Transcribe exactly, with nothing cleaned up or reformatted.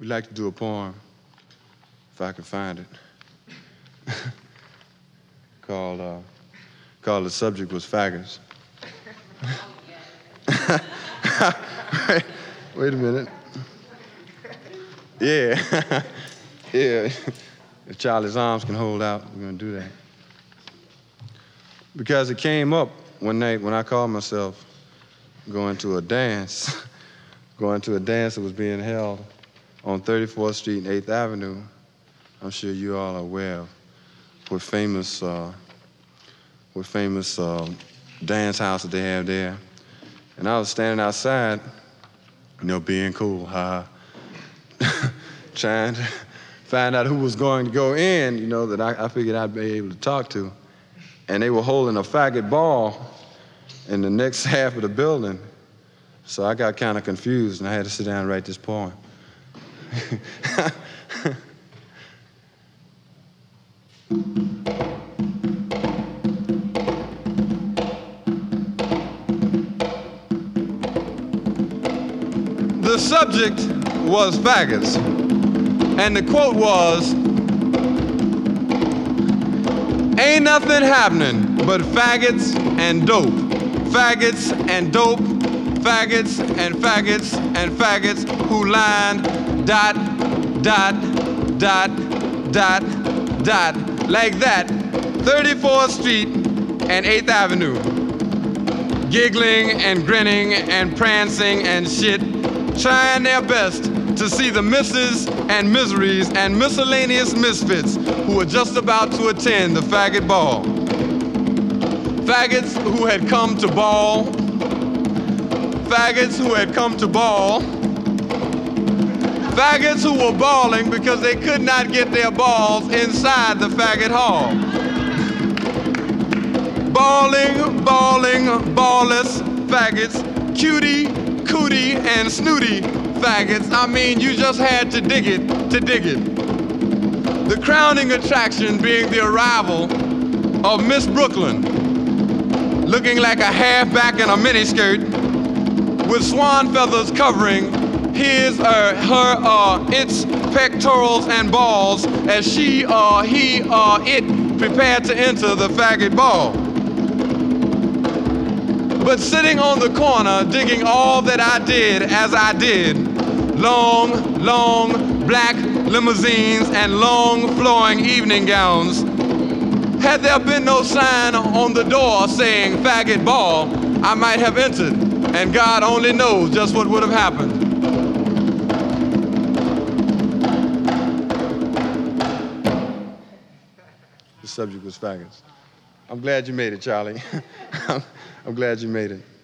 We'd like to do a poem, if I can find it, called, uh, called The Subject Was Faggots. wait, wait a minute. Yeah, yeah. If Charlie's arms can hold out, we're gonna do that. Because it came up one night when I called myself going to a dance, going to a dance that was being held on thirty-fourth Street and eighth Avenue. I'm sure you all are aware of what famous, uh, what famous uh, dance house that they have there. And I was standing outside, you know, being cool, ha, trying to find out who was going to go in, you know, that I, I figured I'd be able to talk to. And they were holding a faggot ball in the next half of the building. So I got kind of confused and I had to sit down and write this poem. The subject was faggots, and the quote was, "Ain't nothing happening but faggots and dope, faggots and dope, faggots and faggots and faggots who lined dot, dot, dot, dot, dot, like that, thirty-fourth Street and eighth Avenue, giggling and grinning and prancing and shit, trying their best to see the misses and miseries and miscellaneous misfits who were just about to attend the faggot ball. Faggots who had come to ball, faggots who had come to ball, faggots who were balling because they could not get their balls inside the faggot hall. Balling, balling, ballless faggots, cutie, cootie, and snooty faggots. I mean, you just had to dig it to dig it. The crowning attraction being the arrival of Miss Brooklyn, looking like a halfback in a miniskirt, with swan feathers covering his, uh, her, uh, its pectorals and balls as she, uh, he, uh, it prepared to enter the faggot ball. But sitting on the corner, digging all that I did as I did, long, long black limousines and long flowing evening gowns, had there been no sign on the door saying faggot ball, I might have entered, and God only knows just what would have happened. The subject was faggots. I'm glad you made it, Charlie. I'm glad you made it.